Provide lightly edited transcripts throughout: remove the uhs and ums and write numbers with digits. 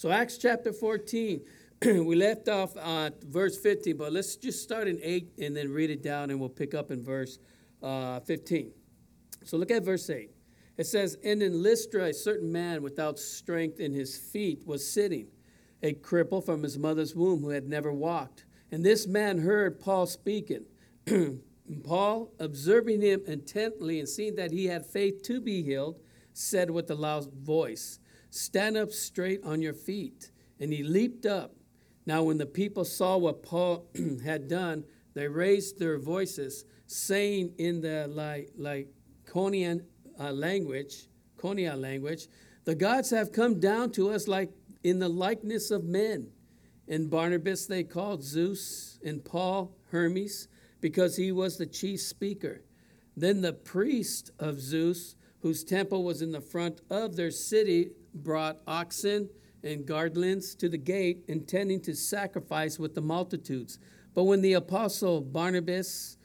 So Acts chapter 14, we left off verse 15, but let's just start in 8 and then read it down, and we'll pick up in verse 15. So look at verse 8. It says, "And in Lystra a certain man without strength in his feet was sitting, a cripple from his mother's womb who had never walked. And this man heard Paul speaking. Paul, observing him intently and seeing that he had faith to be healed, said with a loud voice, 'Stand up straight on your feet.' And he leaped up. Now when the people saw what Paul had done, they raised their voices, saying in the Lycaonian language, the gods have come down to us like in the likeness of men. And Barnabas they called Zeus, and Paul Hermes, because he was the chief speaker. Then the priest of Zeus, whose temple was in the front of their city, brought oxen and garlands to the gate, intending to sacrifice with the multitudes. But when the apostles Barnabas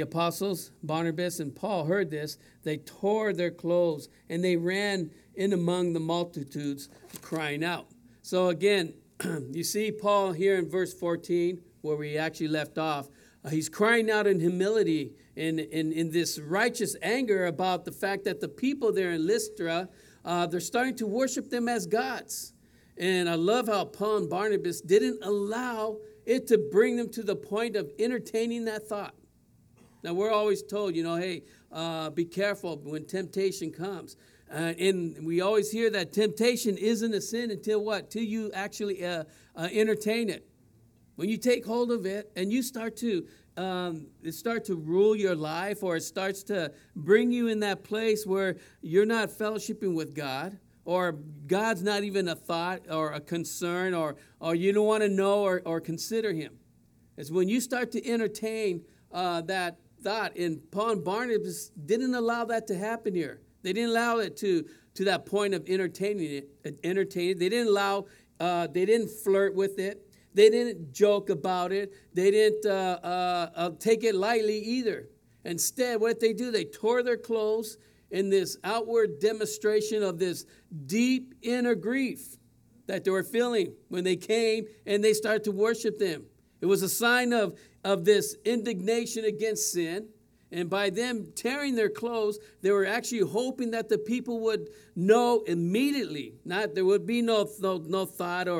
and Paul heard this, they tore their clothes, and they ran in among the multitudes, crying out." So again, you see Paul here in verse 14, where we actually left off. He's crying out in humility and in this righteous anger about the fact that the people there in Lystra, they're starting to worship them as gods. And I love how Paul and Barnabas didn't allow it to bring them to the point of entertaining that thought. Now, we're always told, hey, be careful when temptation comes. And we always hear that temptation isn't a sin until what? Till you actually entertain it. When you take hold of it and you start to rule your life, or it starts to bring you in that place where you're not fellowshipping with God, or God's not even a thought or a concern, or you don't want to know or consider him. It's when you start to entertain that thought. And Paul and Barnabas didn't allow that to happen here. They didn't allow it to that point of entertaining it. They didn't allow. They didn't flirt with it. They didn't joke about it. They didn't take it lightly either. Instead, what did they do? They tore their clothes in this outward demonstration of this deep inner grief that they were feeling when they came and they started to worship them. It was a sign of this indignation against sin. And by them tearing their clothes, they were actually hoping that the people would know immediately. There would be no thought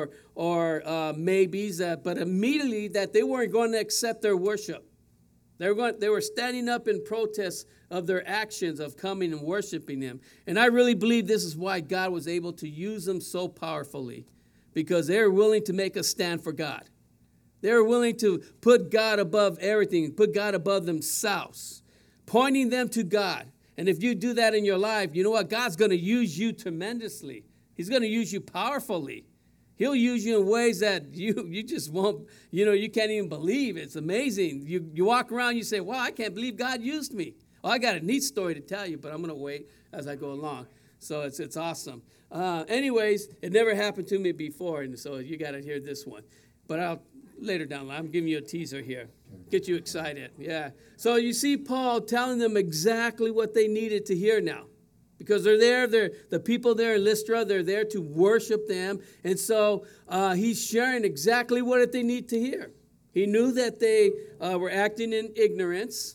or maybes, but immediately that they weren't going to accept their worship. They were standing up in protest of their actions of coming and worshiping him. And I really believe this is why God was able to use them so powerfully, because they were willing to make a stand for God. They were willing to put God above everything, put God above themselves, pointing them to God. And if you do that in your life, you know what? God's going to use you tremendously. He's going to use you powerfully. He'll use you in ways that you just won't, you can't even believe. It's amazing. You walk around, you say, wow, I can't believe God used me. Oh, I got a neat story to tell you, but I'm going to wait as I go along. So it's awesome. Anyways, it never happened to me before, and so you got to hear this one. But I'll later down the line. I'm giving you a teaser here. Get you excited. Yeah. So you see Paul telling them exactly what they needed to hear now. Because they're there, the people there in Lystra, they're there to worship them. And so he's sharing exactly what they need to hear. He knew that they were acting in ignorance.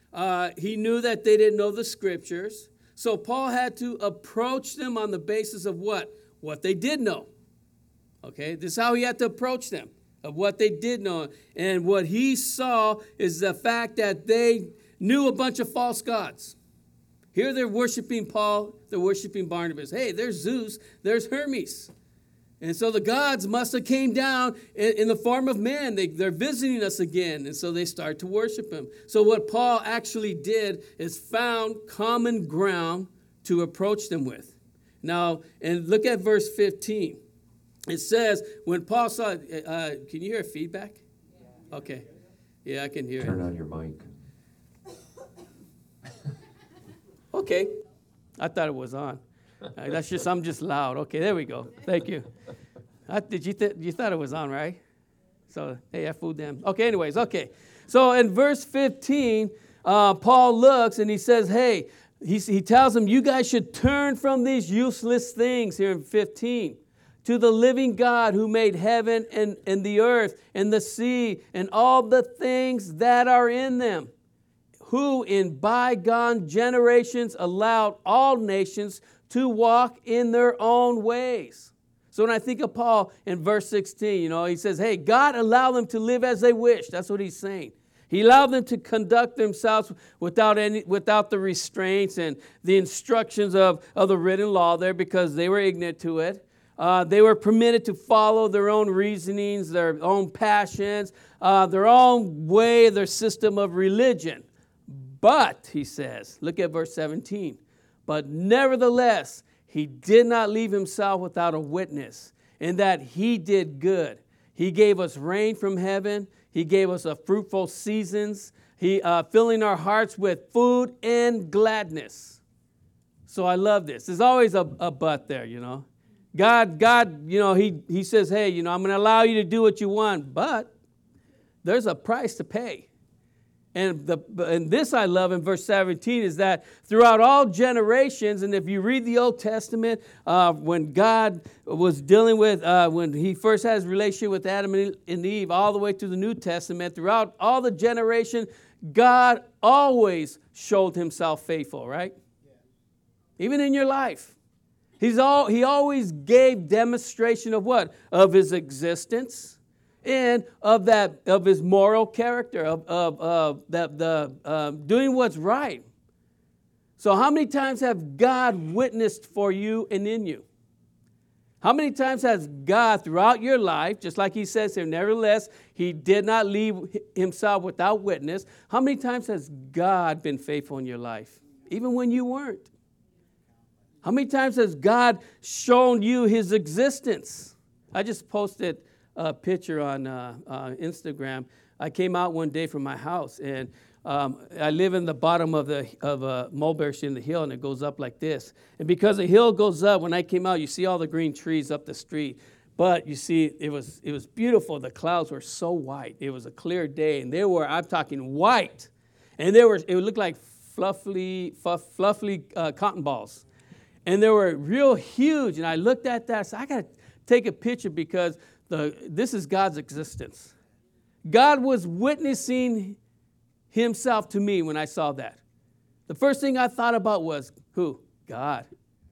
He knew that they didn't know the scriptures. So Paul had to approach them on the basis of what? What they did know. Okay, this is how he had to approach them, of what they did know. And what he saw is the fact that they knew a bunch of false gods. Here they're worshiping Paul, they're worshiping Barnabas. Hey, there's Zeus, there's Hermes. And so the gods must have came down in the form of man. They're visiting us again. And so they start to worship him. So what Paul actually did is found common ground to approach them with. Now, and look at verse 15. It says, when Paul saw, can you hear feedback? Okay. Yeah, I can hear it. Turn on your mic. Okay. I thought it was on. I'm just loud. Okay, there we go. Thank you. You thought it was on, right? So, hey, I fooled them. Okay, anyways, okay. So in verse 15, Paul looks and he says, hey, he tells them, you guys should turn from these useless things here in 15. to the living God who made heaven and the earth and the sea and all the things that are in them, who in bygone generations allowed all nations to walk in their own ways. So when I think of Paul in verse 16, he says, hey, God allowed them to live as they wish. That's what he's saying. He allowed them to conduct themselves without the restraints and the instructions of the written law there, because they were ignorant to it. They were permitted to follow their own reasonings, their own passions, their own way, their system of religion. But, he says, look at verse 17, but nevertheless, he did not leave himself without a witness, in that he did good. He gave us rain from heaven. He gave us a fruitful seasons. He filling our hearts with food and gladness. So I love this. There's always a but there, God, he says, hey, I'm going to allow you to do what you want, but there's a price to pay. And this I love in verse 17 is that throughout all generations, and if you read the Old Testament, when God was dealing with, when he first had his relationship with Adam and Eve, all the way to the New Testament, throughout all the generation, God always showed himself faithful, right? Yeah. Even in your life. He always gave demonstration of what? Of his existence. And of his moral character, of doing what's right. So how many times have God witnessed for you and in you? How many times has God throughout your life, just like he says here, nevertheless, he did not leave himself without witness. How many times has God been faithful in your life, even when you weren't? How many times has God shown you his existence? I just posted a picture on Instagram. I came out one day from my house, and I live in the bottom of Mulberry in the hill, and it goes up like this. And because the hill goes up, when I came out, you see all the green trees up the street. But you see, it was beautiful. The clouds were so white. It was a clear day, and they were, I'm talking white, and it looked like fluffy cotton balls, and they were real huge. And I looked at that, so I got to take a picture because this is God's existence. God was witnessing himself to me when I saw that. The first thing I thought about was, who? God.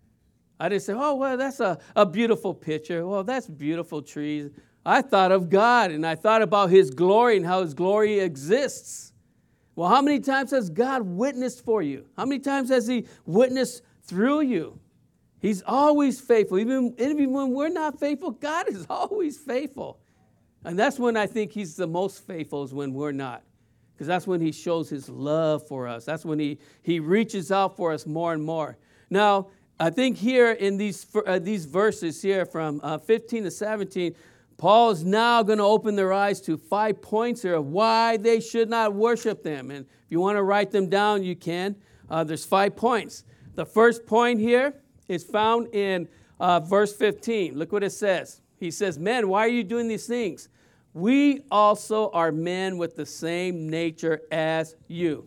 I didn't say, oh, well, that's a beautiful picture. Well, that's beautiful trees. I thought of God, and I thought about his glory and how his glory exists. Well, how many times has God witnessed for you? How many times has he witnessed through you? He's always faithful. Even when we're not faithful, God is always faithful. And that's when I think he's the most faithful, is when we're not. Because that's when he shows his love for us. That's when he reaches out for us more and more. Now, I think here in these verses here from 15 to 17, Paul is now going to open their eyes to 5 points here of why they should not worship them. And if you want to write them down, you can. There's 5 points. The first point here is found in verse 15. Look what it says. He says, men, why are you doing these things? We also are men with the same nature as you.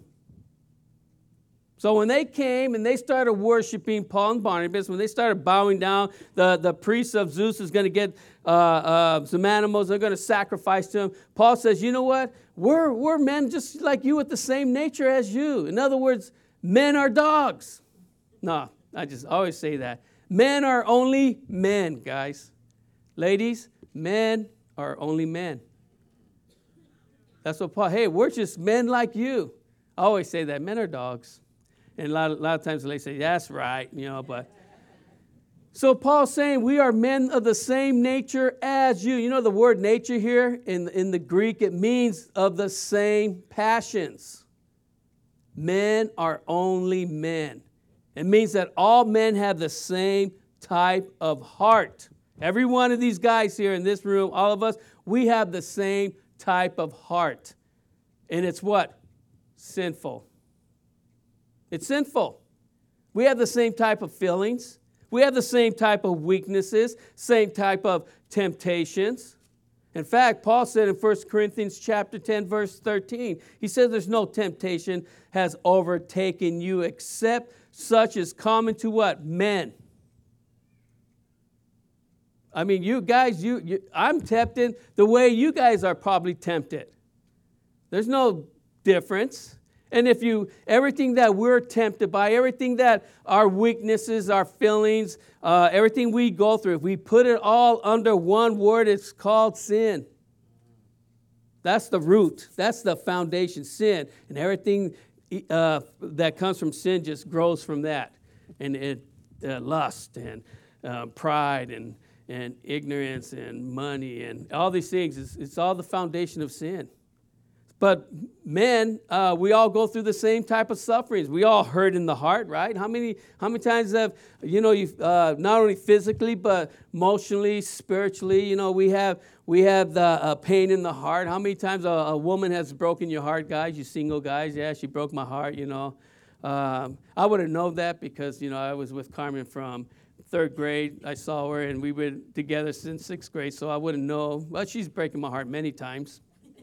So when they came and they started worshiping Paul and Barnabas, when they started bowing down, the priest of Zeus is going to get some animals, they're going to sacrifice to him. Paul says, you know what? We're men just like you with the same nature as you. In other words, men are dogs. No, I just always say that. Men are only men, guys. Ladies, men are only men. That's what Paul, hey, we're just men like you. I always say that. Men are dogs. And a lot of times they say, that's right, but. So Paul's saying we are men of the same nature as you. You know the word nature here in the Greek, it means of the same passions. Men are only men. It means that all men have the same type of heart. Every one of these guys here in this room, all of us, we have the same type of heart. And it's what? Sinful. It's sinful. We have the same type of feelings. We have the same type of weaknesses, same type of temptations. In fact, Paul said in 1 Corinthians chapter 10, verse 13, he says there's no temptation has overtaken you except such as common to what? Men. I mean, you guys, I'm tempted the way you guys are probably tempted. There's no difference. And if everything that we're tempted by, everything that our weaknesses, our feelings, everything we go through, if we put it all under one word, it's called sin. That's the root. That's the foundation, sin. And everything that comes from sin just grows from that. And lust and pride and ignorance and money and all these things. It's all the foundation of sin. But men, we all go through the same type of sufferings. We all hurt in the heart, right? How many times have, you've not only physically, but emotionally, spiritually, we have the pain in the heart. How many times a woman has broken your heart, guys? You single guys, yeah, she broke my heart, I would have known that because, I was with Carmen from 3rd grade. I saw her, and we've been together since 6th grade, so I wouldn't know. Well, she's breaking my heart many times.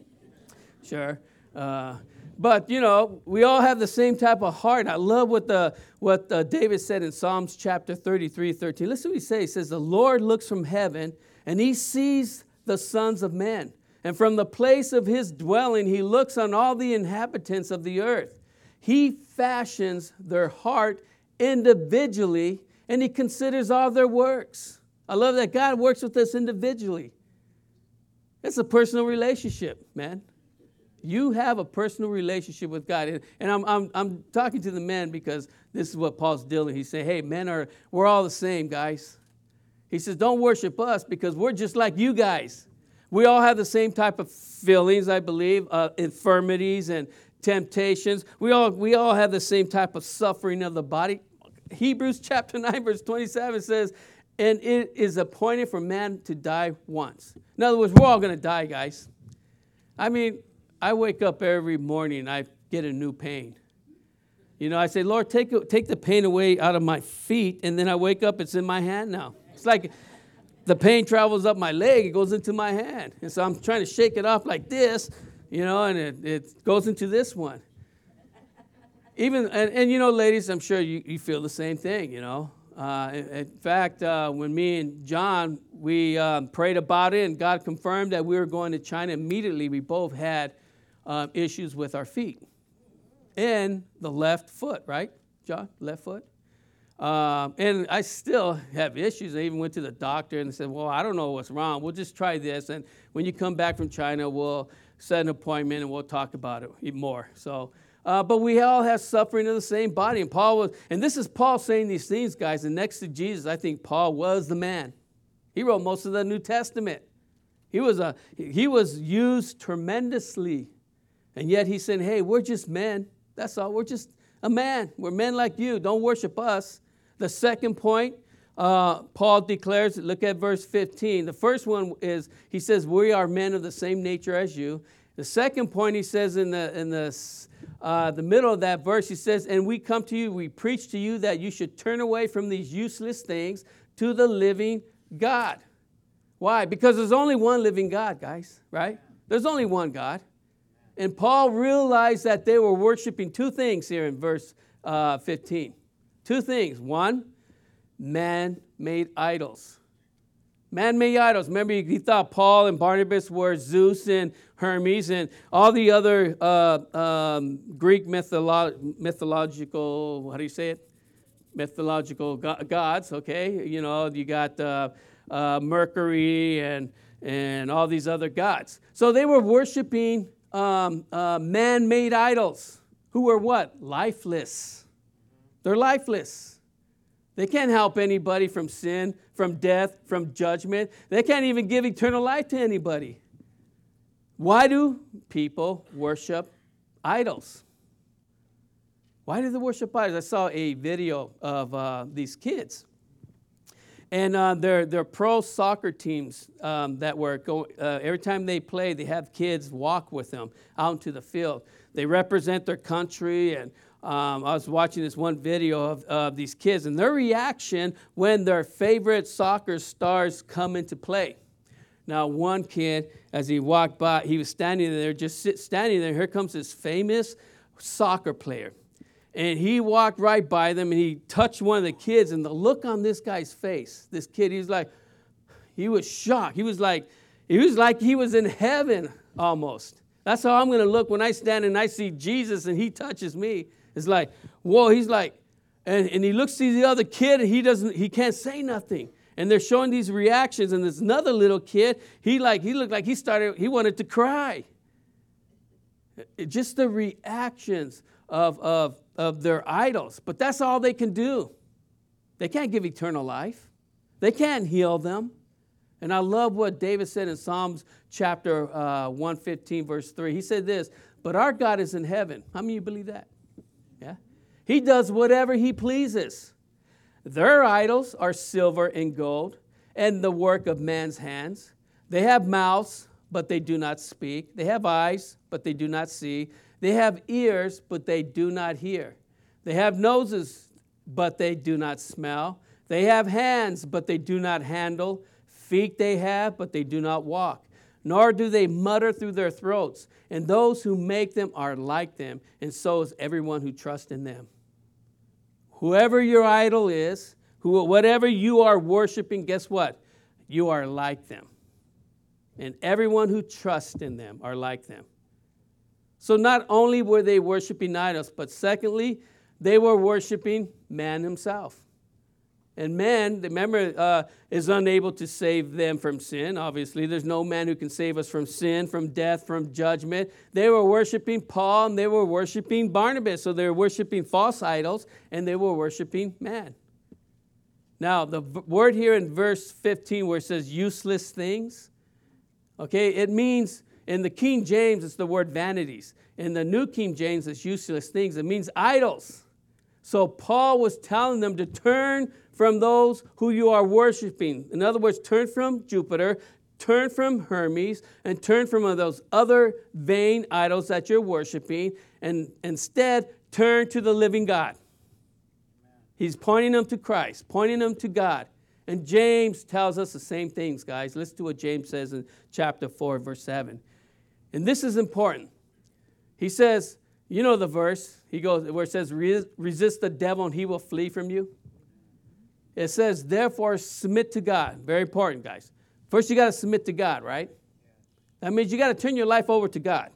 Sure. But, we all have the same type of heart. I love what David said in Psalms chapter 33:13. Listen to what he says. He says, the Lord looks from heaven, and he sees the sons of men. And from the place of his dwelling, he looks on all the inhabitants of the earth. He fashions their heart individually, and he considers all their works. I love that God works with us individually. It's a personal relationship, man. You have a personal relationship with God. And I'm talking to the men because this is what Paul's dealing. He's saying, hey, we're all the same, guys. He says, don't worship us because we're just like you guys. We all have the same type of feelings, I believe, infirmities and temptations. We all have the same type of suffering of the body. Hebrews chapter 9, verse 27 says, and it is appointed for man to die once. In other words, we're all going to die, guys. I mean, I wake up every morning and I get a new pain. I say, Lord, take the pain away out of my feet, and then I wake up, it's in my hand now. It's like the pain travels up my leg, it goes into my hand. And so I'm trying to shake it off like this, and it goes into this one. And ladies, I'm sure you feel the same thing, In fact, when me and John, we prayed about it, and God confirmed that we were going to China, immediately we both had issues with our feet and the left foot, right, John? Left foot. And I still have issues. I even went to the doctor and said, well, I don't know what's wrong. We'll just try this. And when you come back from China, we'll set an appointment and we'll talk about it even more. So, but we all have suffering in the same body. And this is Paul saying these things, guys. And next to Jesus, I think Paul was the man. He wrote most of the New Testament. He was used tremendously. And yet he said, hey, we're just men. That's all. We're just a man. We're men like you. Don't worship us. The second point, Paul declares, look at verse 15. The first one is, he says, we are men of the same nature as you. The second point, he says in the middle of that verse, he says, and we come to you, we preach to you that you should turn away from these useless things to the living God. Why? Because there's only one living God, guys, right? There's only one God. And Paul realized that they were worshiping two things here in verse 15. Two things. One, man-made idols. Man-made idols. Remember, he thought Paul and Barnabas were Zeus and Hermes and all the other Greek mythological, how do you say it? Mythological gods, okay? You got Mercury and all these other gods. So they were worshiping man-made idols who were what? Lifeless. They're lifeless. They can't help anybody from sin, from death, from judgment. They can't even give eternal life to anybody. Why do people worship idols? Why do they worship idols? I saw a video of these kids. And they're pro soccer teams that were every time they play, they have kids walk with them out into the field. They represent their country. And I was watching this one video of these kids and their reaction when their favorite soccer stars come into play. Now, one kid, as he walked by, he was standing there, standing there. Here comes this famous soccer player. And he walked right by them, and he touched one of the kids, and the look on this guy's face, this kid, he he was shocked. He was like he was in heaven almost. That's how I'm going to look when I stand and I see Jesus and he touches me. It's like, whoa, he's like, and he looks to the other kid and he can't say nothing. And they're showing these reactions, and there's another little kid, he looked like he wanted to cry. Just the reactions of their idols. But that's all they can do. They can't give eternal life. They can't heal them. And I love what David said in Psalms chapter 115, verse 3. He said this, but our God is in heaven. How many of you believe that? Yeah. He does whatever he pleases. Their idols are silver and gold and the work of man's hands. They have mouths, but they do not speak. They have eyes, but they do not see. They have ears, but they do not hear. They have noses, but they do not smell. They have hands, but they do not handle. Feet they have, but they do not walk. Nor do they mutter through their throats. And those who make them are like them, and so is everyone who trusts in them. Whoever your idol is, whatever you are worshiping, guess what? You are like them. And everyone who trusts in them are like them. So not only were they worshiping idols, but secondly, they were worshiping man himself. And man, remember, is unable to save them from sin. Obviously, there's no man who can save us from sin, from death, from judgment. They were worshiping Paul and they were worshiping Barnabas. So they were worshiping false idols and they were worshiping man. Now, the word here in verse 15 where it says useless things, okay, it means, in the King James, it's the word vanities. In the New King James, it's useless things. It means idols. So Paul was telling them to turn from those who you are worshiping. In other words, turn from Jupiter, turn from Hermes, and turn from those other vain idols that you're worshiping, and instead turn to the living God. He's pointing them to Christ, pointing them to God. And James tells us the same things, guys. Listen to what James says in chapter 4, verse 7. And this is important. He says, you know the verse, he goes where it says, resist the devil and he will flee from you. It says, therefore, submit to God. Very important, guys. First, you got to submit to God, right? That means you got to turn your life over to God.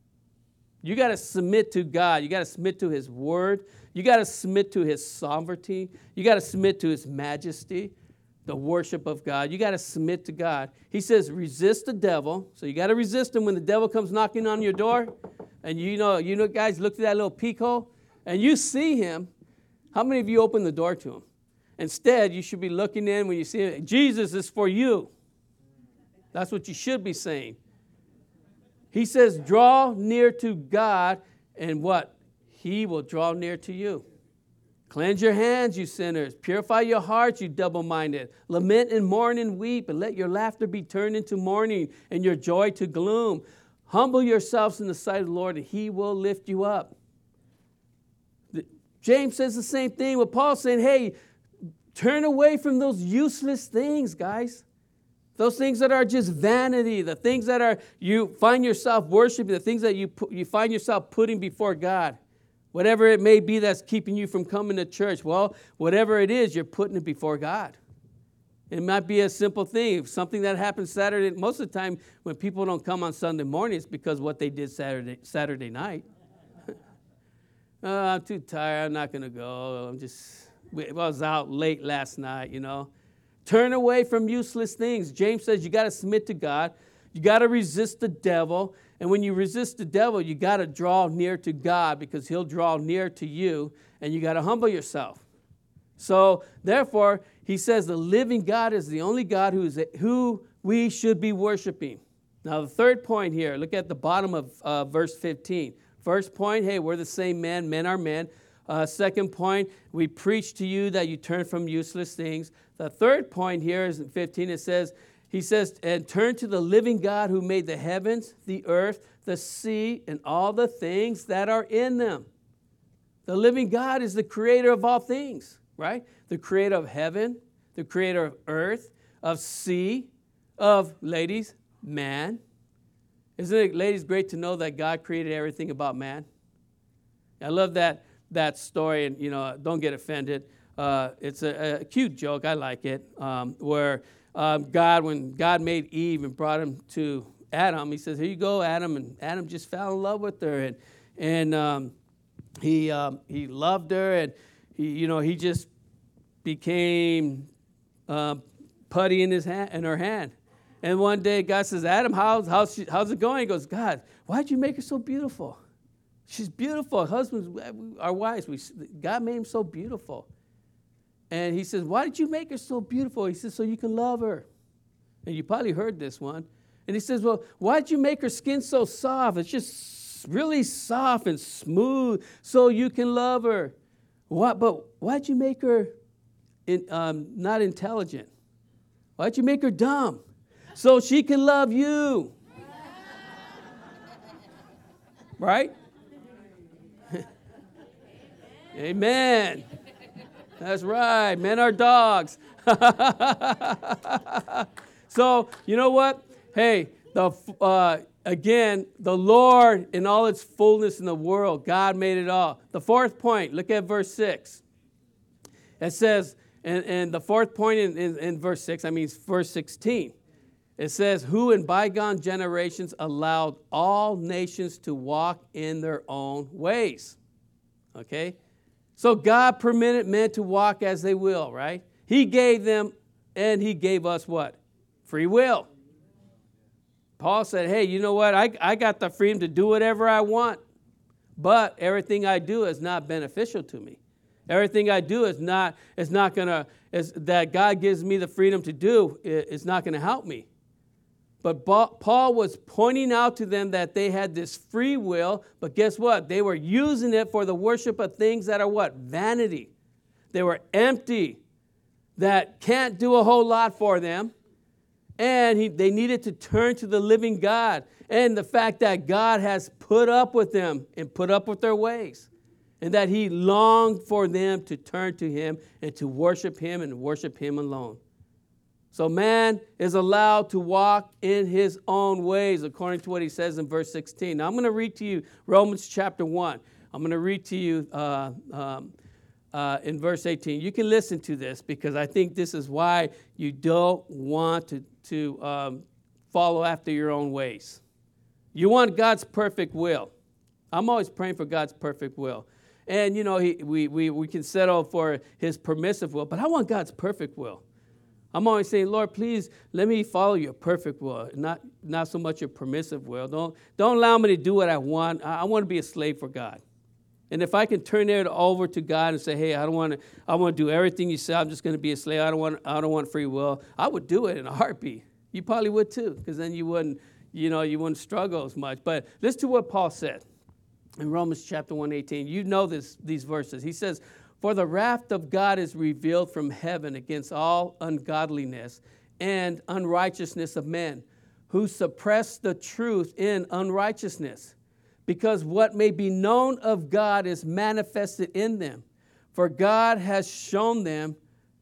You got to submit to God. You got to submit to his word. You got to submit to his sovereignty. You got to submit to his majesty, the worship of God. You got to submit to God. He says, resist the devil. So you got to resist him when the devil comes knocking on your door. And you know, guys, look through that little peephole, and you see him. How many of you open the door to him? Instead, you should be looking in when you see him. Jesus is for you. That's what you should be saying. He says, draw near to God, and what? He will draw near to you. Cleanse your hands, you sinners. Purify your hearts, you double-minded. Lament and mourn and weep, and let your laughter be turned into mourning and your joy to gloom. Humble yourselves in the sight of the Lord, and he will lift you up. James says the same thing with Paul saying, hey, turn away from those useless things, guys. Those things that are just vanity, the things that are you find yourself worshiping, the things that you find yourself putting before God. Whatever it may be that's keeping you from coming to church, well, whatever it is, you're putting it before God. It might be a simple thing, something that happens Saturday. Most of the time when people don't come on Sunday morning, it's because what they did Saturday night. I'm too tired, I'm not going to go. I was out late last night, you know. Turn away from useless things. James says you got to submit to God. You got to resist the devil. And when you resist the devil, you got to draw near to God because he'll draw near to you, and you got to humble yourself. So, therefore, he says the living God is the only God who we should be worshiping. Now, the third point here, look at the bottom of verse 15. First point, hey, we're the same man. Men are men. Second point, we preach to you that you turn from useless things. The third point here is in 15. He says, and turn to the living God who made the heavens, the earth, the sea, and all the things that are in them. The living God is the creator of all things, right? The creator of heaven, the creator of earth, of sea, of, ladies, man. Isn't it, ladies, great to know that God created everything about man? I love that story, and don't get offended. It's a cute joke. I like it, where when God made Eve and brought him to Adam, he says, here you go, Adam. And Adam just fell in love with her. And he loved her. And he just became putty in her hand. And one day God says, Adam, how's it going? He goes, God, why'd you make her so beautiful? She's beautiful. Husbands, our wives, God made him so beautiful. And he says, why did you make her so beautiful? He says, so you can love her. And you probably heard this one. And he says, well, why'd you make her skin so soft? It's just really soft and smooth so you can love her. But why'd you make her not intelligent? Why'd you make her dumb? So she can love you. Right? Amen. That's right. Men are dogs. So, you know what? Hey, again, the Lord in all its fullness in the world, God made it all. The fourth point, look at verse 6. It says, and the fourth point in verse 6, I mean verse 16. It says, who in bygone generations allowed all nations to walk in their own ways. Okay? So God permitted men to walk as they will, right? He gave them, and he gave us what? Free will. Paul said, hey, you know what? I got the freedom to do whatever I want, but everything I do is not beneficial to me. Everything I do that God gives me the freedom to do is not going to help me. But Paul was pointing out to them that they had this free will, but guess what? They were using it for the worship of things that are what? Vanity. They were empty, that can't do a whole lot for them. And they needed to turn to the living God. And the fact that God has put up with them and put up with their ways. And that he longed for them to turn to him and to worship him and worship him alone. So man is allowed to walk in his own ways, according to what he says in verse 16. Now I'm going to read to you Romans chapter 1. I'm going to read to you in verse 18. You can listen to this because I think this is why you don't want to follow after your own ways. You want God's perfect will. I'm always praying for God's perfect will. And, we can settle for his permissive will, but I want God's perfect will. I'm always saying, Lord, please let me follow your perfect will, not so much your permissive will. Don't allow me to do what I want. I want to be a slave for God. And if I can turn it over to God and say, hey, I want to do everything you say. I'm just going to be a slave. I don't want free will. I would do it in a heartbeat. You probably would too, because then you wouldn't struggle as much. But listen to what Paul said in Romans chapter 1:18. You know these verses. He says, for the wrath of God is revealed from heaven against all ungodliness and unrighteousness of men, who suppress the truth in unrighteousness, because what may be known of God is manifested in them, for God has shown them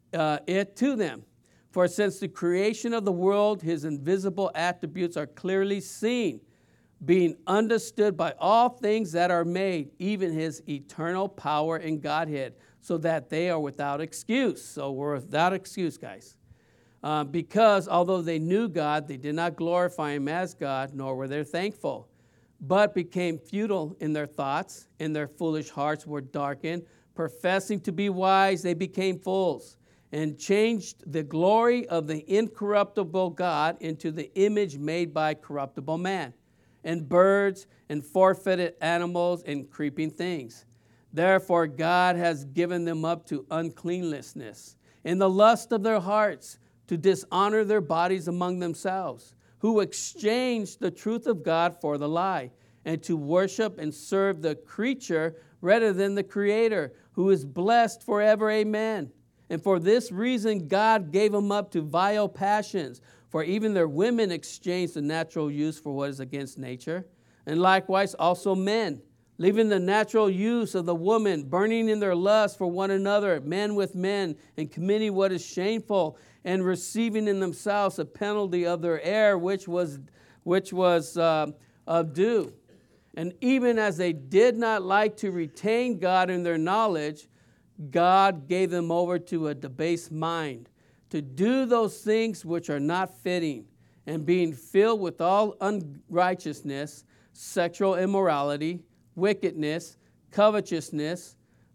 it to them. For since the creation of the world, his invisible attributes are clearly seen, being understood by all things that are made, even his eternal power and Godhead, so that they are without excuse. So we're without excuse, guys. Because although they knew God, they did not glorify him as God, nor were they thankful, but became futile in their thoughts, and their foolish hearts were darkened. Professing to be wise, they became fools, and changed the glory of the incorruptible God into the image made by corruptible man, and birds, and forfeited animals, and creeping things. Therefore God has given them up to uncleanness in the lust of their hearts, to dishonor their bodies among themselves, who exchanged the truth of God for the lie, and to worship and serve the creature rather than the Creator, who is blessed forever. Amen. And for this reason God gave them up to vile passions, for even their women exchanged the natural use for what is against nature. And likewise also men, leaving the natural use of the woman, burning in their lust for one another, men with men, and committing what is shameful, and receiving in themselves a penalty of their error, which was of due. And even as they did not like to retain God in their knowledge, God gave them over to a debased mind, to do those things which are not fitting, and being filled with all unrighteousness, sexual immorality, wickedness, covetousness,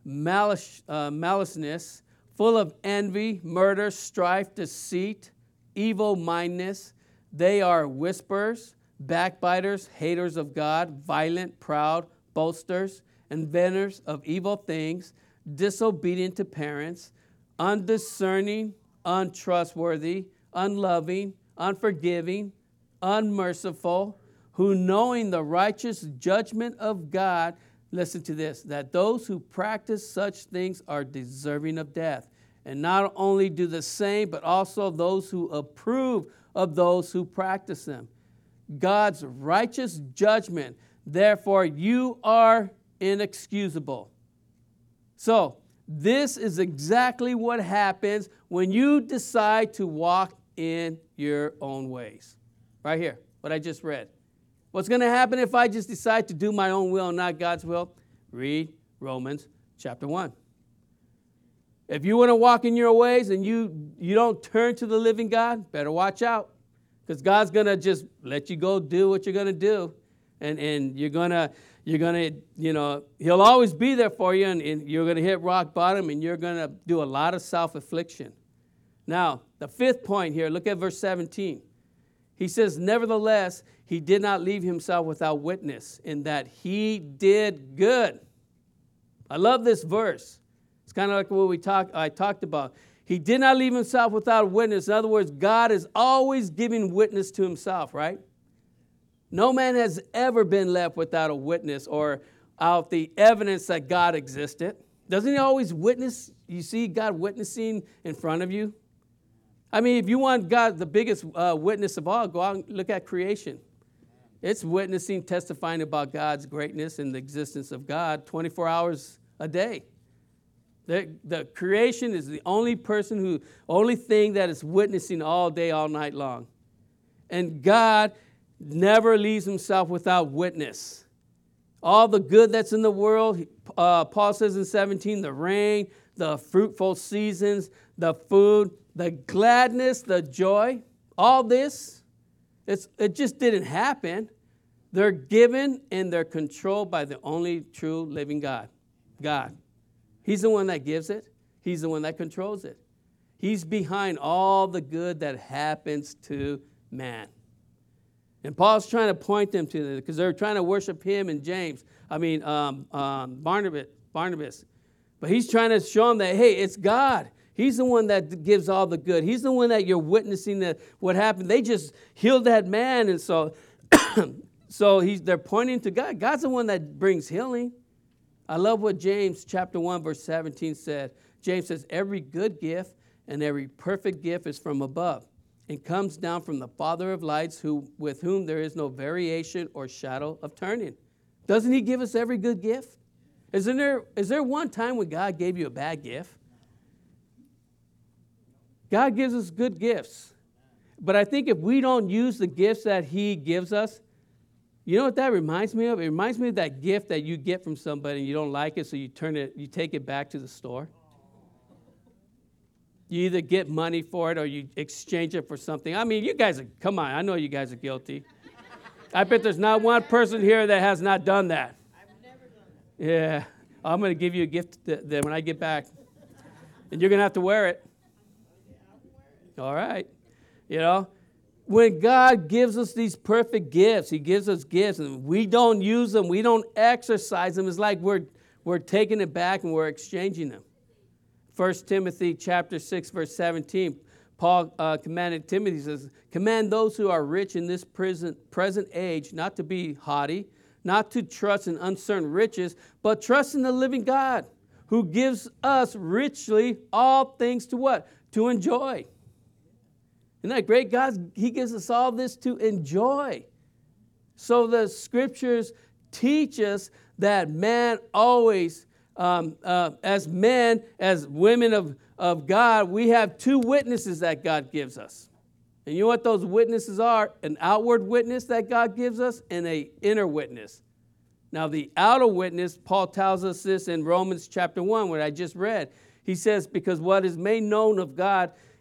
maliceness, full of envy, murder, strife, deceit, evil-mindedness. They are whisperers, backbiters, haters of God, violent, proud, boasters, inventors of evil things, disobedient to parents, undiscerning, untrustworthy, unloving, unforgiving, unmerciful, who knowing the righteous judgment of God, listen to this, that those who practice such things are deserving of death. And not only do the same, but also those who approve of those who practice them. God's righteous judgment, therefore you are inexcusable. So, this is exactly what happens when you decide to walk in your own ways. Right here, what I just read. What's going to happen if I just decide to do my own will and not God's will? Read Romans chapter 1. If you want to walk in your ways and you don't turn to the living God, better watch out. Because God's going to just let you go do what you're going to do. And you're going to, he'll always be there for you, and you're going to hit rock bottom, and you're going to do a lot of self-affliction. Now, the fifth point here, look at verse 17. He says, nevertheless, he did not leave himself without witness, in that he did good. I love this verse. It's kind of like what I talked about. He did not leave himself without witness. In other words, God is always giving witness to himself, right? No man has ever been left without a witness or out the evidence that God existed. Doesn't he always witness? You see God witnessing in front of you? I mean, if you want God, the biggest witness of all, go out and look at creation. It's witnessing, testifying about God's greatness and the existence of God 24 hours a day. The creation is the only thing that is witnessing all day, all night long. And God never leaves himself without witness. All the good that's in the world, Paul says in 17, the rain, the fruitful seasons, the food, the gladness, the joy, all this, it just didn't happen. They're given and they're controlled by the only true living God. God. He's the one that gives it. He's the one that controls it. He's behind all the good that happens to man. And Paul's trying to point them to this because they're trying to worship him and Barnabas. But he's trying to show them that, hey, it's God. He's the one that gives all the good. He's the one that you're witnessing what happened. They just healed that man. And so, they're pointing to God. God's the one that brings healing. I love what James chapter 1 verse 17 said. James says, every good gift and every perfect gift is from above and comes down from the Father of lights, with whom there is no variation or shadow of turning. Doesn't he give us every good gift? Is there one time when God gave you a bad gift? God gives us good gifts. But I think if we don't use the gifts that he gives us, you know what that reminds me of? It reminds me of that gift that you get from somebody and you don't like it, so you take it back to the store. You either get money for it or you exchange it for something. I mean, you guys come on, I know you guys are guilty. I bet there's not one person here that has not done that. I've never done that. Yeah, I'm going to give you a gift that when I get back. And you're going to have to wear it. All right. When God gives us these perfect gifts, he gives us gifts, and we don't use them, we don't exercise them. It's like we're taking it back and we're exchanging them. 1 Timothy chapter 6, verse 17, Paul commanded Timothy, says, command those who are rich in this present age not to be haughty, not to trust in uncertain riches, but trust in the living God, who gives us richly all things to what? To enjoy. Isn't that great? God, he gives us all this to enjoy. So the scriptures teach us that man always, as men, as women of God, we have two witnesses that God gives us. And you know what those witnesses are? An outward witness that God gives us and an inner witness. Now the outer witness, Paul tells us this in Romans chapter 1, what I just read. He says, because what is made known of God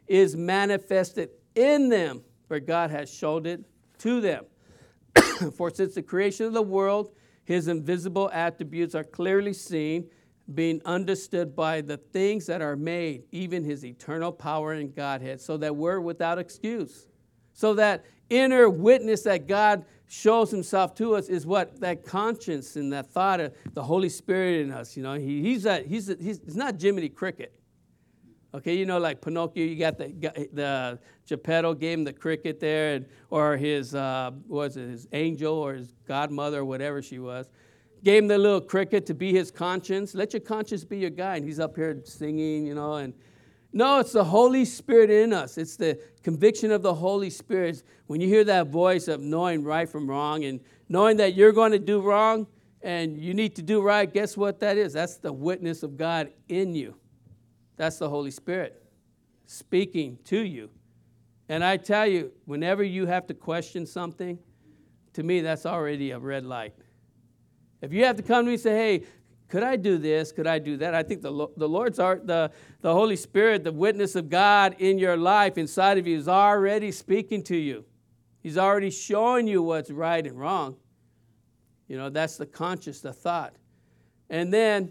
is manifested in them, for God has showed it to them. For since the creation of the world, his invisible attributes are clearly seen, being understood by the things that are made, even his eternal power and Godhead, so that we're without excuse. So that inner witness that God shows himself to us is what? That conscience and that thought of the Holy Spirit in us. You know, he's not Jiminy Cricket. Okay, you know, like Pinocchio, you got the Geppetto gave him the cricket there, or his, his angel or his godmother or whatever she was, gave him the little cricket to be his conscience. Let your conscience be your guide. And he's up here singing, you know. And no, it's the Holy Spirit in us. It's the conviction of the Holy Spirit. When you hear that voice of knowing right from wrong and knowing that you're going to do wrong and you need to do right, guess what that is? That's the witness of God in you. That's the Holy Spirit speaking to you. And I tell you, whenever you have to question something, to me, that's already a red light. If you have to come to me and say, hey, could I do this? Could I do that? I think the Lord's the Holy Spirit, the witness of God in your life, inside of you, is already speaking to you. He's already showing you what's right and wrong. You know, that's the conscious, the thought. And then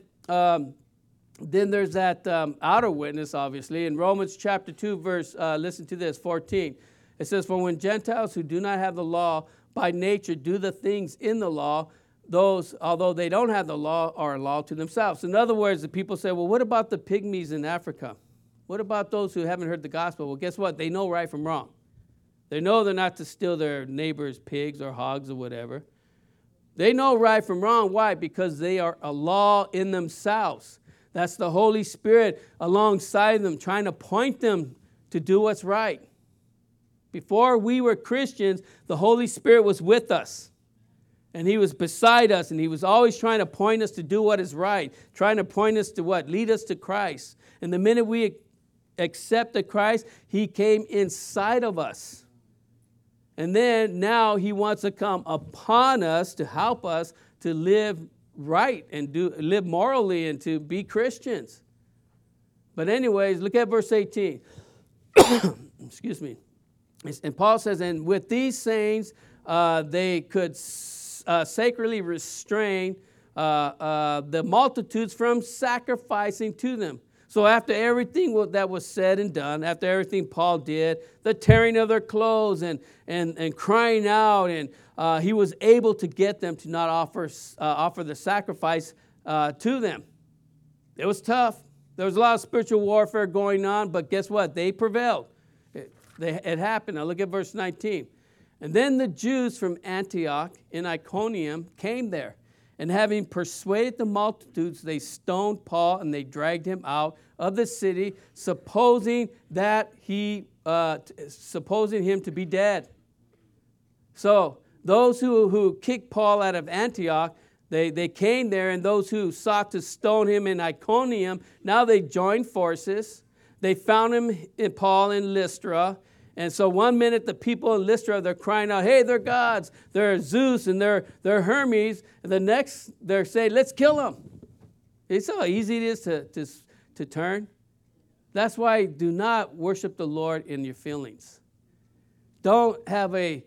there's that outer witness, obviously. In Romans chapter 2, verse, listen to this, 14. It says, for when Gentiles who do not have the law by nature do the things in the law, those, although they don't have the law, are a law to themselves. In other words, the people say, well, what about the pygmies in Africa? What about those who haven't heard the gospel? Well, guess what? They know right from wrong. They know they're not to steal their neighbor's pigs or hogs or whatever. They know right from wrong. Why? Because they are a law in themselves. That's the Holy Spirit alongside them, trying to point them to do what's right. Before we were Christians, the Holy Spirit was with us. And he was beside us, and he was always trying to point us to do what is right, trying to point us to what? Lead us to Christ. And the minute we accepted Christ, he came inside of us. And then now he wants to come upon us to help us to live right and live morally and to be Christians. But anyways, look at verse 18. Excuse me. And Paul says, and with these sayings, they could sacredly restrain the multitudes from sacrificing to them. So after everything that was said and done, after everything Paul did, the tearing of their clothes and crying out, and he was able to get them to not offer the sacrifice to them. It was tough. There was a lot of spiritual warfare going on, but guess what? They prevailed. It happened. Now look at verse 19. And then the Jews from Antioch in Iconium came there. And having persuaded the multitudes, they stoned Paul and they dragged him out of the city, supposing him to be dead. So those who kicked Paul out of Antioch, they came there, and those who sought to stone him in Iconium, now they joined forces. They found Paul in Lystra. And so one minute the people in Lystra, they're crying out, hey, they're gods, they're Zeus and they're Hermes. And the next, they're saying, let's kill them. It's how easy it is to turn. That's why do not worship the Lord in your feelings. Don't have a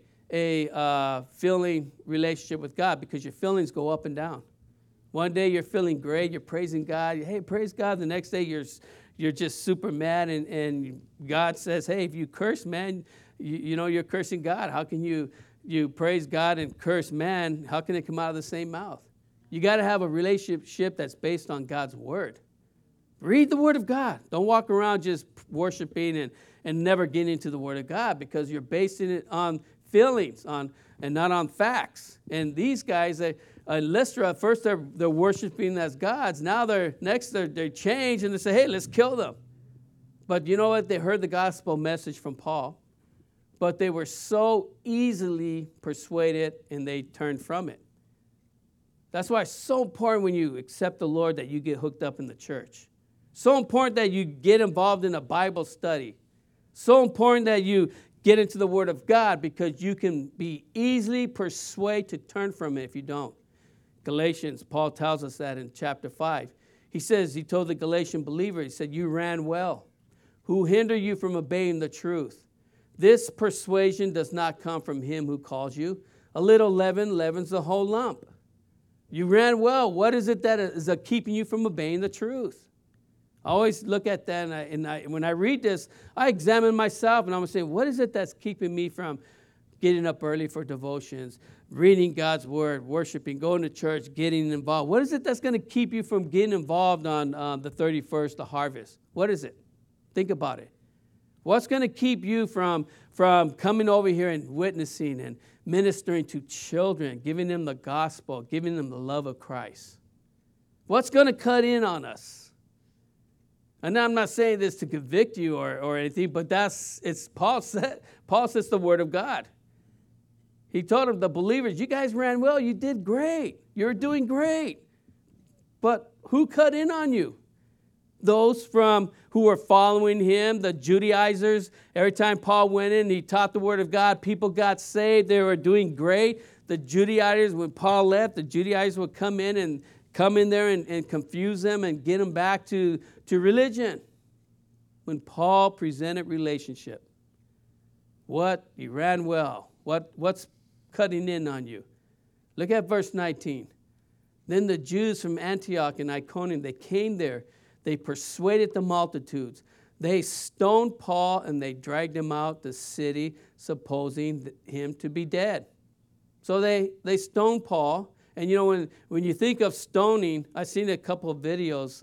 feeling relationship with God, because your feelings go up and down. One day you're feeling great, you're praising God. Hey, praise God. The next day you're just super mad, and God says, hey, if you curse man, you know you're cursing God. How can you praise God and curse man? How can it come out of the same mouth? You got to have a relationship that's based on God's word. Read the word of God. Don't walk around just worshiping and never getting into the word of God, because you're basing it on feelings and not on facts. And these guys, Lystra, at first they're worshiping as gods. Now they're changed, and they say, hey, let's kill them. But you know what? They heard the gospel message from Paul, but they were so easily persuaded, and they turned from it. That's why it's so important when you accept the Lord that you get hooked up in the church. So important that you get involved in a Bible study. So important that you get into the Word of God, because you can be easily persuaded to turn from it if you don't. Galatians, Paul tells us that in chapter 5. He told the Galatian believer, he said, you ran well. who hinder you from obeying the truth. This persuasion does not come from him who calls you. A little leaven leavens the whole lump. You ran well. What is it that is keeping you from obeying the truth? I always look at that, and when I read this, I examine myself, and I'm saying, what is it that's keeping me from getting up early for devotions, reading God's word, worshiping, going to church, getting involved? What is it that's going to keep you from getting involved on the 31st, the harvest? What is it? Think about it. What's going to keep you from coming over here and witnessing and ministering to children, giving them the gospel, giving them the love of Christ? What's going to cut in on us? And I'm not saying this to convict you or anything, but Paul says the word of God. He told them, the believers, you guys ran well, you did great, you're doing great. But who cut in on you? Those who were following him, the Judaizers. Every time Paul went in, he taught the word of God, people got saved, they were doing great. The Judaizers, when Paul left, the Judaizers would come in there and confuse them and get them back to religion. When Paul presented relationship, you ran well. What's cutting in on you? Look at verse 19. Then the Jews from Antioch and Iconium, they came there. They persuaded the multitudes. They stoned Paul and they dragged him out the city, supposing him to be dead. So they stoned Paul. And when you think of stoning, I've seen a couple of videos,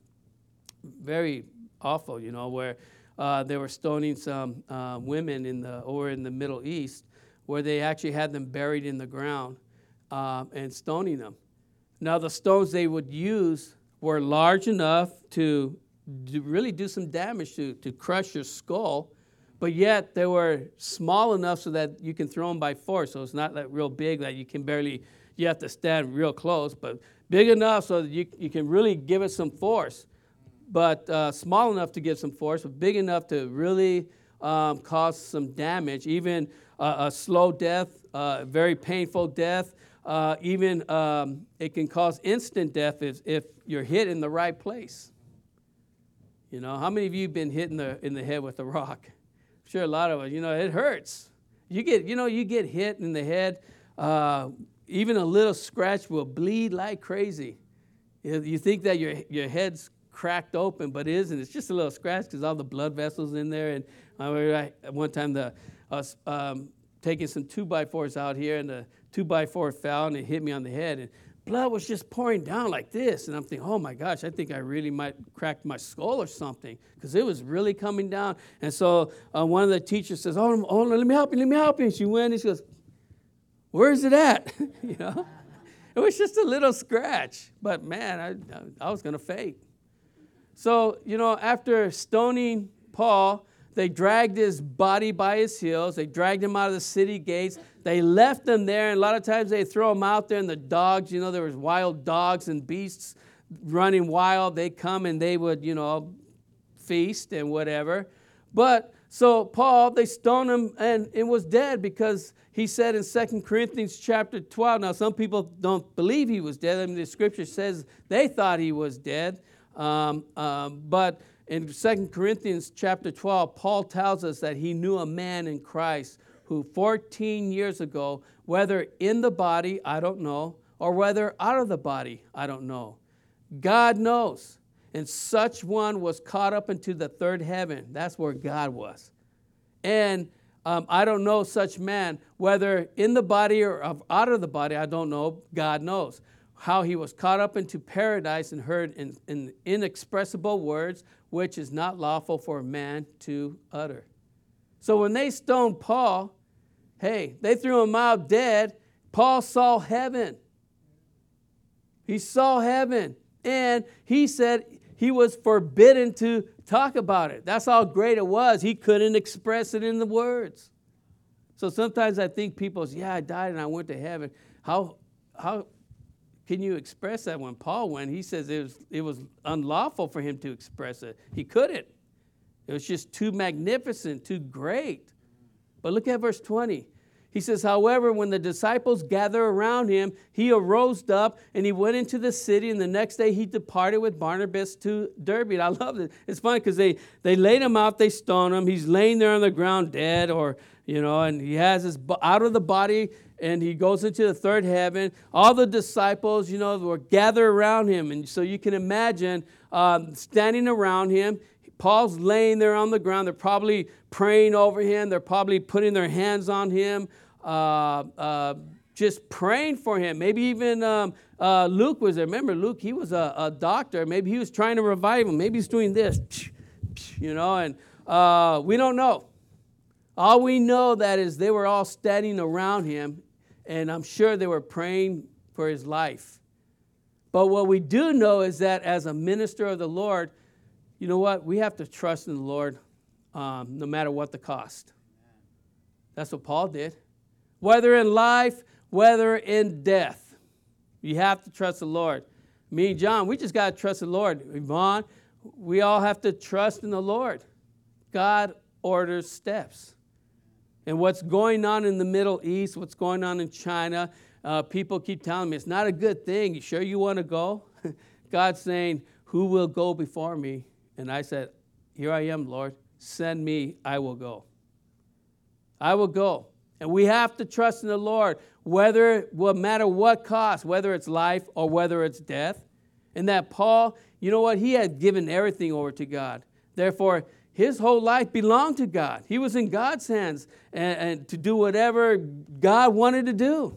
very awful, where they were stoning some women over in the Middle East, where they actually had them buried in the ground and stoning them. Now the stones they would use were large enough to really do some damage, to crush your skull, but yet they were small enough so that you can throw them by force. So it's not like real big that you have to stand real close, but big enough so that you can really give it some force, but small enough to give some force, but big enough to really cause some damage, even a slow death, very painful death. Even it can cause instant death if you're hit in the right place. How many of you have been hit in the head with a rock? I'm sure a lot of us. It hurts. You get hit in the head. Even a little scratch will bleed like crazy. You think that your head's cracked open, but it isn't. It's just a little scratch because all the blood vessels in there. And one time I was taking some 2x4s out here, and the 2x4 fell and it hit me on the head, and blood was just pouring down like this. And I'm thinking, oh my gosh, I think I really might crack my skull or something, because it was really coming down. And so one of the teachers says, oh, let me help you. And she went and she goes, where is it at? It was just a little scratch, but man, I was going to faint. So, after stoning Paul, they dragged his body by his heels. They dragged him out of the city gates. They left him there, and a lot of times they throw him out there, and the dogs, there was wild dogs and beasts running wild. They come and they would, feast and whatever. But so Paul, they stoned him, and it was dead, because he said in 2 Corinthians chapter 12, now some people don't believe he was dead. I mean, the scripture says they thought he was dead. But in 2 Corinthians chapter 12, Paul tells us that he knew a man in Christ who 14 years ago, whether in the body, I don't know, or whether out of the body, I don't know. God knows. And such one was caught up into the third heaven. That's where God was. And I don't know such man, whether in the body or out of the body, I don't know. God knows. How he was caught up into paradise and heard in inexpressible words, which is not lawful for man to utter. So when they stoned Paul, they threw him out dead. Paul saw heaven. He saw heaven. And he said he was forbidden to talk about it. That's how great it was. He couldn't express it in the words. So sometimes I think people say, I died and I went to heaven. How can you express that? When Paul went, he says it was unlawful for him to express it. He couldn't. It was just too magnificent, too great. But look at verse 20. He says, however, when the disciples gathered around him, he arose up and he went into the city, and the next day he departed with Barnabas to Derbe. I love it. It's funny because they laid him out, they stoned him. He's laying there on the ground dead, or, and he has his out of the body, and he goes into the third heaven. All the disciples, were gathered around him. And so you can imagine standing around him. Paul's laying there on the ground. They're probably praying over him. They're probably putting their hands on him, just praying for him. Maybe even Luke was there. Remember, Luke, he was a doctor. Maybe he was trying to revive him. Maybe he's doing this, and we don't know. All we know that is they were all standing around him, and I'm sure they were praying for his life. But what we do know is that as a minister of the Lord, you know what? We have to trust in the Lord no matter what the cost. That's what Paul did. Whether in life, whether in death, you have to trust the Lord. Me and John, we just got to trust the Lord. Yvonne, we all have to trust in the Lord. God orders steps. And what's going on in the Middle East, what's going on in China, people keep telling me it's not a good thing. You sure you want to go? God's saying, who will go before me? And I said, here I am, Lord. Send me, I will go. I will go. And we have to trust in the Lord, no matter what cost, whether it's life or whether it's death. And that Paul, you know what? He had given everything over to God. Therefore, his whole life belonged to God. He was in God's hands and to do whatever God wanted to do.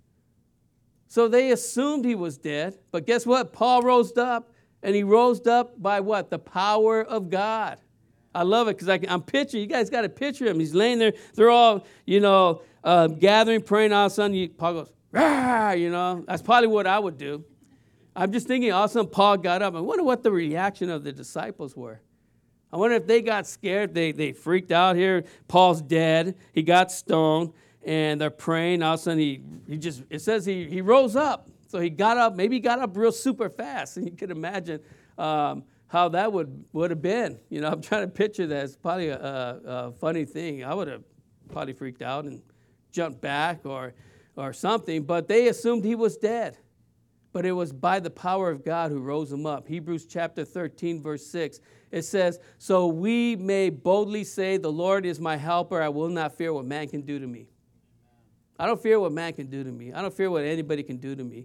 So they assumed he was dead. But guess what? Paul rose up. And he rose up by what? The power of God. I love it because I'm picturing, you guys got to picture him. He's laying there. They're all, gathering, praying. All of a sudden, Paul goes, rah, That's probably what I would do. I'm just thinking all of a sudden Paul got up. I wonder what the reaction of the disciples were. I wonder if they got scared. They freaked out here. Paul's dead. He got stoned. And they're praying. All of a sudden, it says he rose up. So he got up, maybe he got up real super fast. And you can imagine how that would have been. I'm trying to picture that. It's probably a funny thing. I would have probably freaked out and jumped back or something. But they assumed he was dead. But it was by the power of God who rose him up. Hebrews chapter 13, verse 6. It says, so we may boldly say, the Lord is my helper. I will not fear what man can do to me. I don't fear what man can do to me. I don't fear what anybody can do to me.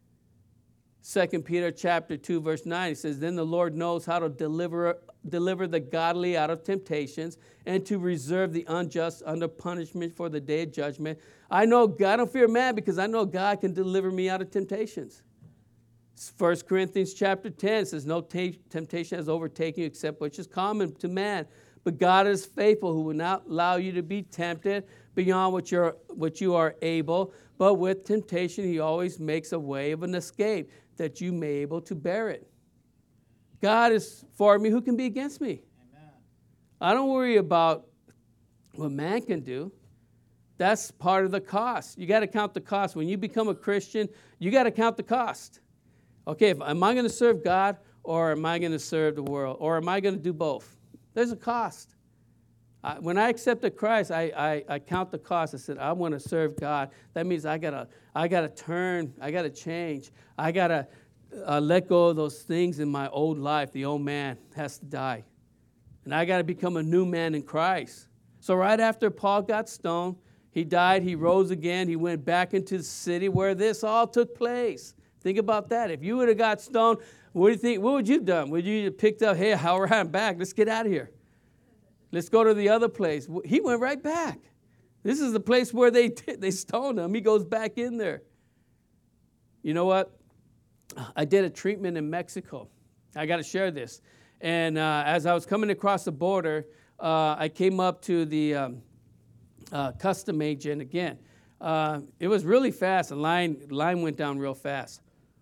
2 Peter chapter 2, verse 9, it says, then the Lord knows how to deliver the godly out of temptations and to reserve the unjust under punishment for the day of judgment. I know God, I don't fear man because I know God can deliver me out of temptations. 1 Corinthians chapter 10 says, no temptation has overtaken you except which is common to man. But God is faithful, who will not allow you to be tempted beyond what you are able. But with temptation, he always makes a way of an escape, that you may be able to bear it. God is for me. Who can be against me? Amen. I don't worry about what man can do. That's part of the cost. You got to count the cost. When you become a Christian, you got to count the cost. Okay, am I going to serve God, or am I going to serve the world? Or am I going to do both? There's a cost. When I accepted Christ, I count the cost. I said, I want to serve God. That means I gotta turn, I gotta change. I gotta let go of those things in my old life. The old man has to die. And I gotta become a new man in Christ. So right after Paul got stoned, he died, he rose again, he went back into the city where this all took place. Think about that. If you would have got stoned, what do you think? What would you have done? Would you have picked up, hey, how are I'm back? Let's get out of here. Let's go to the other place. He went right back. This is the place where they stoned him. He goes back in there. You know what? I did a treatment in Mexico. I got to share this. And as I was coming across the border, I came up to the custom agent again. It was really fast. The line went down real fast.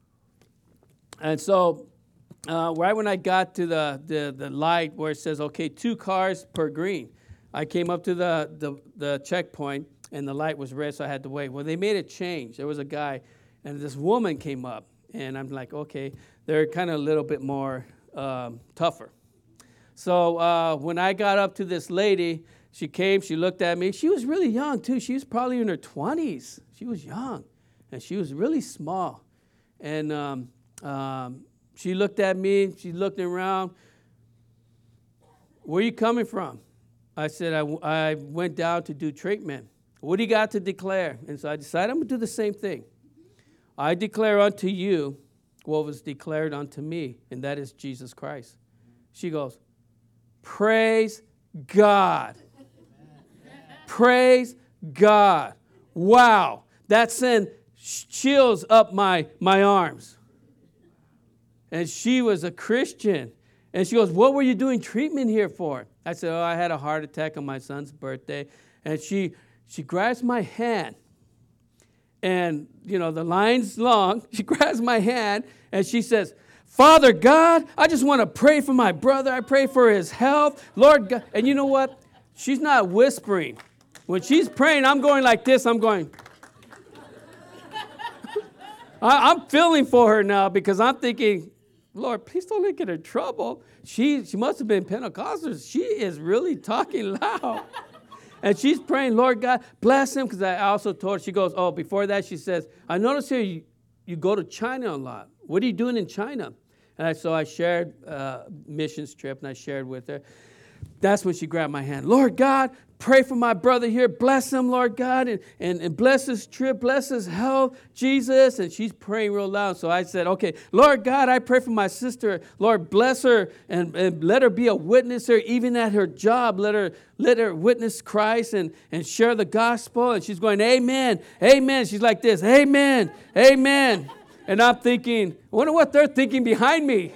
And so right when I got to the light where it says, okay, 2 cars per green, I came up to the checkpoint, and the light was red, so I had to wait. Well, they made a change. There was a guy, and this woman came up, and I'm like, okay, they're kind of a little bit more tougher. So when I got up to this lady, She came, she looked at me. She was really young, too. She was probably in her 20s. She was young, and she was really small. And she looked at me, she looked around. Where are you coming from? I said, I went down to do treatment. What do you got to declare? And so I decided I'm going to do the same thing. I declare unto you what was declared unto me, and that is Jesus Christ. She goes, praise God. Praise God. Wow. That sent chills up my arms. And she was a Christian. And she goes, what were you doing treatment here for? I said, I had a heart attack on my son's birthday. And she grabs my hand. And, the line's long. She grabs my hand and she says, Father God, I just want to pray for my brother. I pray for his health. Lord God. And you know what? She's not whispering. When she's praying, I'm going like this. I'm going. I'm feeling for her now because I'm thinking, Lord, please don't let her get in trouble. She must have been Pentecostal. She is really talking loud. And she's praying, Lord God, bless him. Because I also told her, she goes, before that, she says, I notice here you go to China a lot. What are you doing in China? And so I shared missions trip, and I shared with her. That's when she grabbed my hand. Lord God, pray for my brother here. Bless him, Lord God, and bless his trip, bless his health, Jesus. And she's praying real loud. So I said, okay, Lord God, I pray for my sister. Lord, bless her and let her be a witness here, even at her job. Let her witness Christ and share the gospel. And she's going, amen, amen. She's like this, amen, amen. And I'm thinking, I wonder what they're thinking behind me.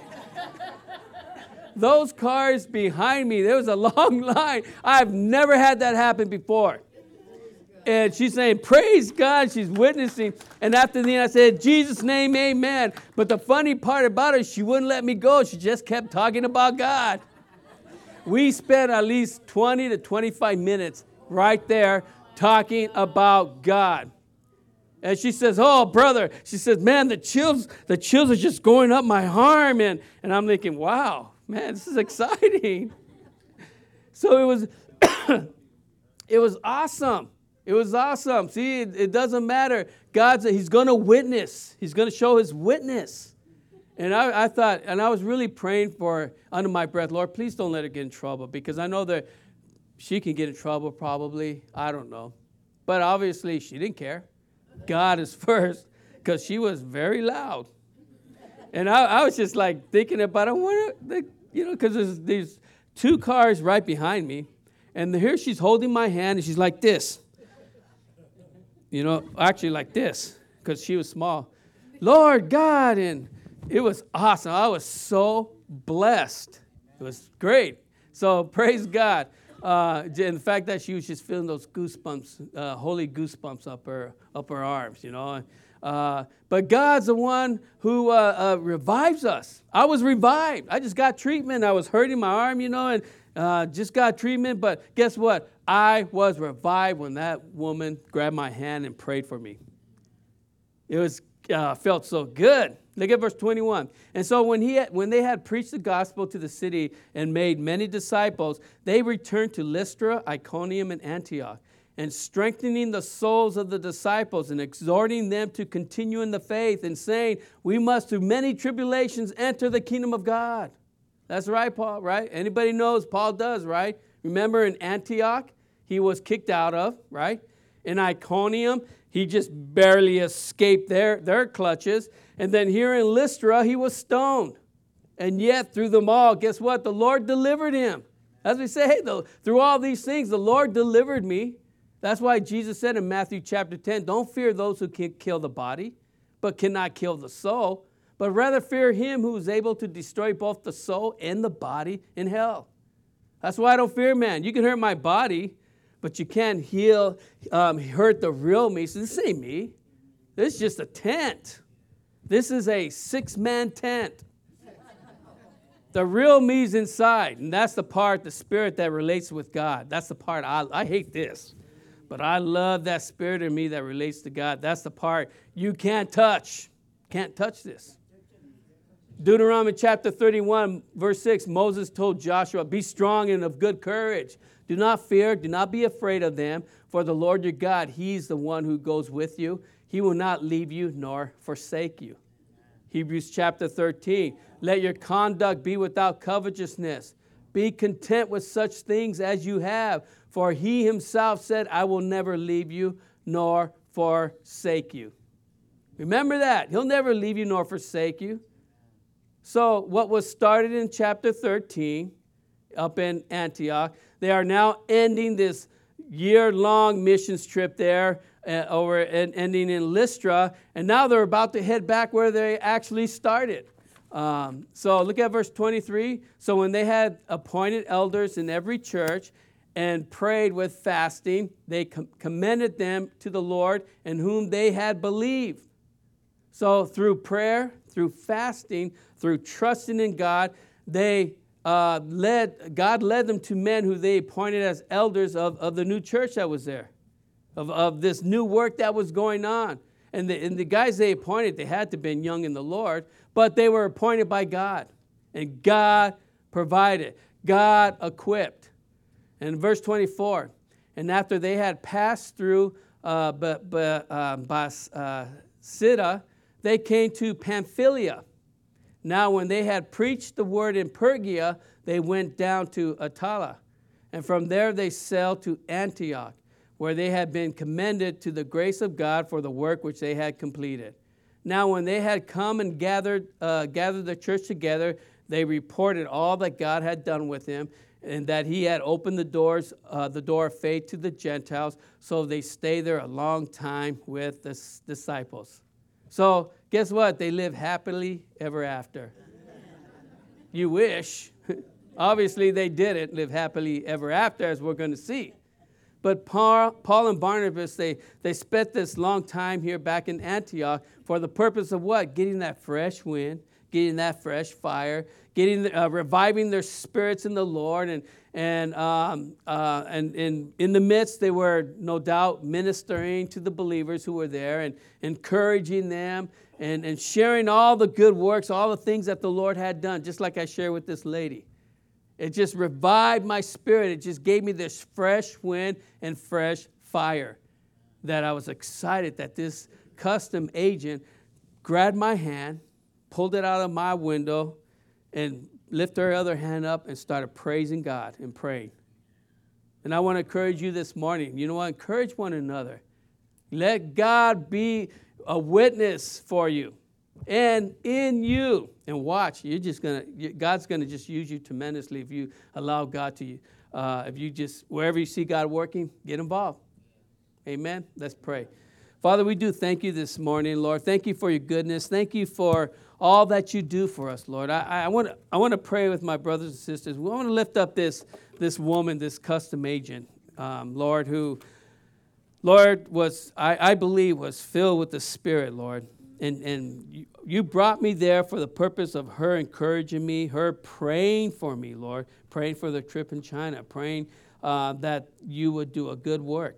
Those cars behind me, there was a long line. I've never had that happen before. And she's saying, praise God. She's witnessing. And after the end, I said, Jesus' name, amen. But the funny part about it, she wouldn't let me go. She just kept talking about God. We spent at least 20 to 25 minutes right there talking about God. And she says, oh, brother. She says, man, the chills are just going up my arm. And I'm thinking, wow. Man, this is exciting. So it was awesome. It was awesome. See, it doesn't matter. He's going to witness. He's going to show his witness. And I thought, and I was really praying for her under my breath, Lord, please don't let her get in trouble, because I know that she can get in trouble probably. I don't know. But obviously she didn't care. God is first, because she was very loud. And I was just like thinking about it. Because there's these two cars right behind me. And here she's holding my hand, and she's like this. Actually like this, because she was small. Lord God, and it was awesome. I was so blessed. It was great. So praise God. And the fact that she was just feeling those goosebumps, holy goosebumps up her arms, But God's the one who revives us. I was revived. I just got treatment. I was hurting my arm, and just got treatment. But guess what? I was revived when that woman grabbed my hand and prayed for me. It was felt so good. Look at verse 21. And so when they had preached the gospel to the city and made many disciples, they returned to Lystra, Iconium, and Antioch, and strengthening the souls of the disciples and exhorting them to continue in the faith and saying, we must through many tribulations enter the kingdom of God. That's right, Paul, right? Anybody knows Paul does, right? Remember in Antioch, he was kicked out of, right? In Iconium, he just barely escaped their clutches. And then here in Lystra, he was stoned. And yet through them all, guess what? The Lord delivered him. As we say, hey, through all these things, the Lord delivered me. That's why Jesus said in Matthew chapter 10, don't fear those who can kill the body, but cannot kill the soul, but rather fear him who is able to destroy both the soul and the body in hell. That's why I don't fear man. You can hurt my body, but you can't hurt the real me. So this ain't me. This is just a tent. This is a 6-man tent. The real me's inside, and that's the part, the spirit that relates with God. That's the part I hate this. But I love that spirit in me that relates to God. That's the part you can't touch. Can't touch this. Deuteronomy chapter 31, verse 6, Moses told Joshua, be strong and of good courage. Do not fear, do not be afraid of them, for the Lord your God, He's the one who goes with you. He will not leave you nor forsake you. Hebrews chapter 13, let your conduct be without covetousness. Be content with such things as you have, for He Himself said, I will never leave you nor forsake you. Remember that. He'll never leave you nor forsake you. So what was started in chapter 13 up in Antioch, they are now ending this year-long missions trip there ending in Lystra, and now they're about to head back where they actually started. So look at verse 23. So when they had appointed elders in every church and prayed with fasting, they commended them to the Lord in whom they had believed. So through prayer, through fasting, through trusting in God, God led them to men who they appointed as elders of the new church that was there, of this new work that was going on. And the guys they appointed, they had to have been young in the Lord, but they were appointed by God. And God provided. God equipped. And verse 24, and after they had passed through Bethsaida, they came to Pamphylia. Now when they had preached the word in Pergia, they went down to Attala. And from there they sailed to Antioch, where they had been commended to the grace of God for the work which they had completed. Now when they had come and gathered the church together, they reported all that God had done with him, and that he had opened the door of faith to the Gentiles. So they stayed there a long time with the disciples. So guess what? They live happily ever after. You wish. Obviously they didn't live happily ever after, as we're going to see. But Paul and Barnabas, they spent this long time here back in Antioch for the purpose of what? Getting that fresh wind, getting that fresh fire, reviving their spirits in the Lord. And in the midst, they were no doubt ministering to the believers who were there and encouraging them and sharing all the good works, all the things that the Lord had done, just like I shared with this lady. It just revived my spirit. It just gave me this fresh wind and fresh fire that I was excited that this custom agent grabbed my hand, pulled it out of my window, and lifted her other hand up and started praising God and praying. And I want to encourage you this morning. You know what? Encourage one another. Let God be a witness for you and in you. And watch, God's going to just use you tremendously if you allow God to, wherever you see God working, get involved. Amen? Let's pray. Father, we do thank you this morning, Lord. Thank you for your goodness. Thank you for all that you do for us, Lord. I want to pray with my brothers and sisters. We want to lift up this woman, this custom agent, Lord, who, Lord, I believe was filled with the Spirit, Lord. And you brought me there for the purpose of her encouraging me, her praying for me, Lord, praying for the trip in China, praying that you would do a good work.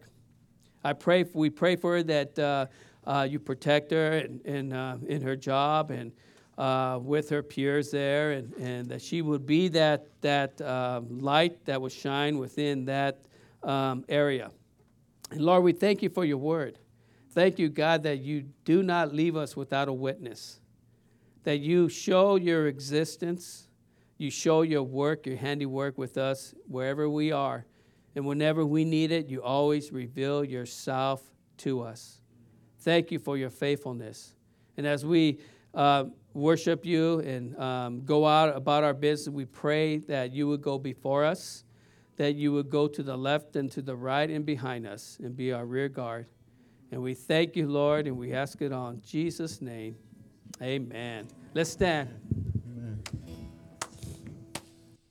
We pray for her that you protect her in her job and with her peers there, and that she would be that light that would shine within that area. And Lord, we thank you for your word. Thank you, God, that you do not leave us without a witness, that you show your existence, you show your work, your handiwork with us wherever we are. And whenever we need it, you always reveal yourself to us. Thank you for your faithfulness. And as we worship you and go out about our business, we pray that you would go before us, that you would go to the left and to the right and behind us and be our rear guard. And we thank you, Lord, and we ask it on Jesus' name. Amen. Let's stand.